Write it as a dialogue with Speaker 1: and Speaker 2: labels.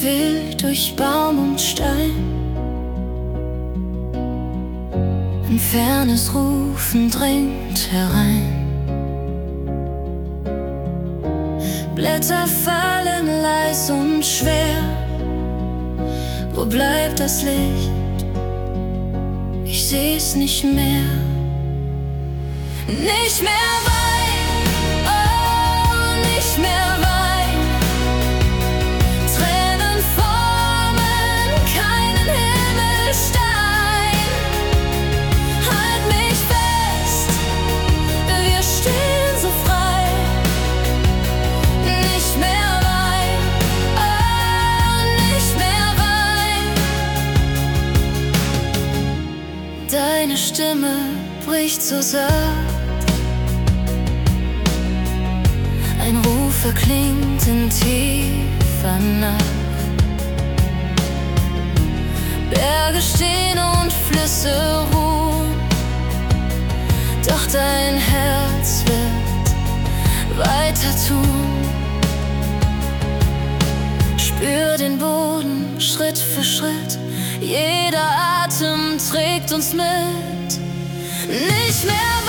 Speaker 1: wild durch Baum und Stein. Ein fernes Rufen dringt herein. Blätter fallen leis und schwer. Wo bleibt das Licht? Ich seh's nicht mehr. Nicht mehr Wein, oh, nicht mehr Wein. Tränen formen keinen Himmelstein. Halt mich fest, wir stehen so frei. Nicht mehr Wein, oh, nicht mehr Wein. Deine Stimme bricht so satt. Ein Ruf erklingt in tiefer Nacht. Berge stehen und Flüsse ruhen, doch dein Herz wird weiter tun. Spür den Boden Schritt für Schritt, jeder Atem trägt uns mit. Nicht mehr